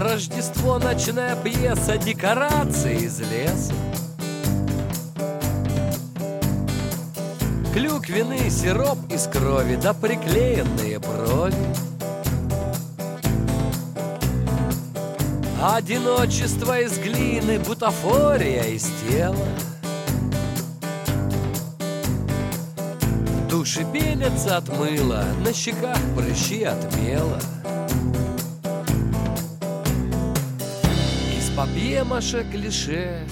Рождество, ночная пьеса, декорации из леса. Клюквенный сироп из крови, да приклеенные брови. Одиночество из глины, бутафория из тела. Души пенятся от мыла, на щеках прыщи от мела. Из папье-маше клише.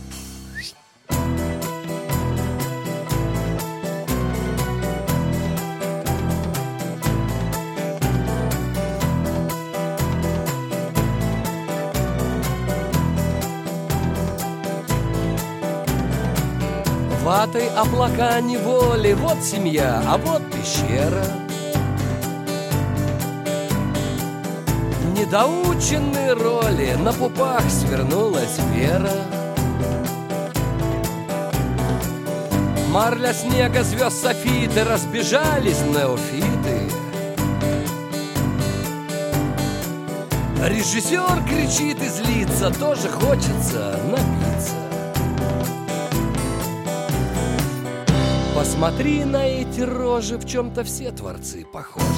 Ватой облака неволи, вот семья, а вот пещера. Недоученные роли, на пупах свернулась вера. Марля снега, звезд софиты, разбежались неофиты. Режиссер кричит и злится, тоже хочется напиться. Посмотри на эти рожи, в чем-то все творцы похожи.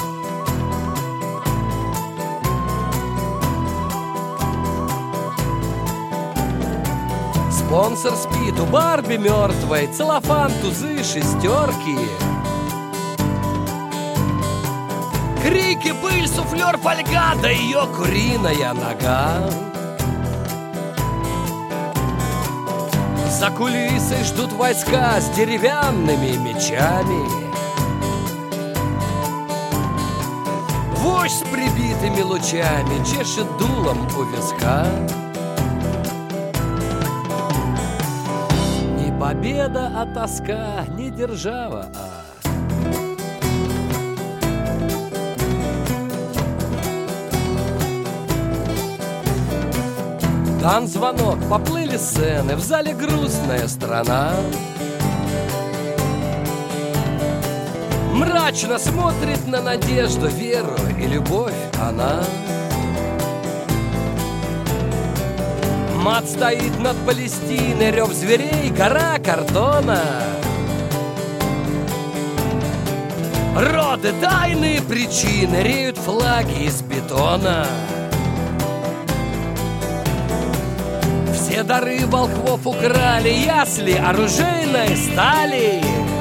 Спонсор спит, у Барби мертвой, целлофан, тузы, шестерки. Крики, пыль, суфлер, фольга, да ее куриная нога. За кулисой ждут войска с деревянными мечами. Вождь с прибитыми лучами чешет дулом у виска. Не победа, а тоска, не держава, Дан звонок, поплыли сцены, в зале грустная страна. Мрачно смотрит на надежду, веру и любовь она. Мат стоит над Палестиной, рев зверей, гора картона. Роды, тайные причины, реют флаги из бетона. Все дары волхвов украли, ясли оружейной стали.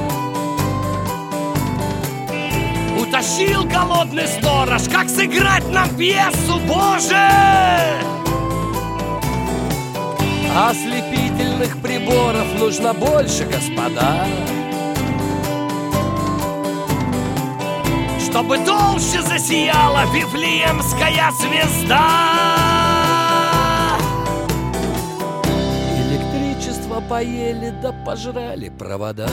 Утащил голодный сторож, как сыграть нам пьесу, Боже! Ослепительных приборов нужно больше, господа, чтобы толще засияла Вифлеемская звезда. Электричество поели, да пожрали провода.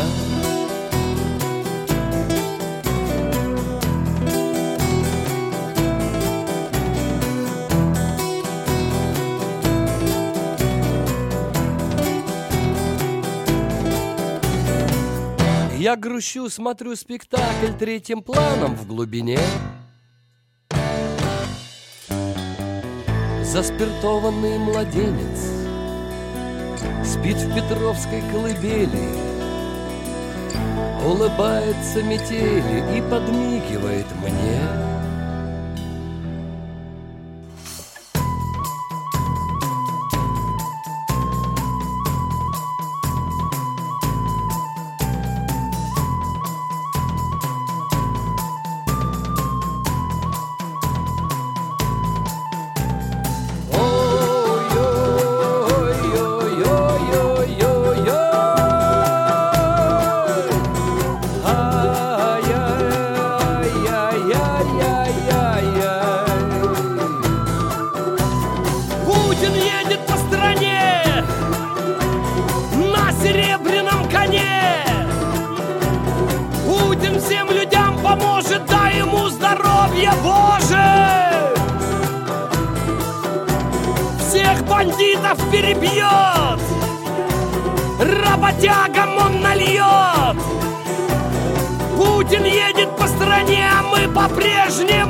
Я грущу, смотрю спектакль третьим планом в глубине. Заспиртованный младенец спит в Петровской колыбели, улыбается метели и подмигивает мне. Бандитов перебьет, работягам он нальет. Путин едет по стране, а мы по-прежнему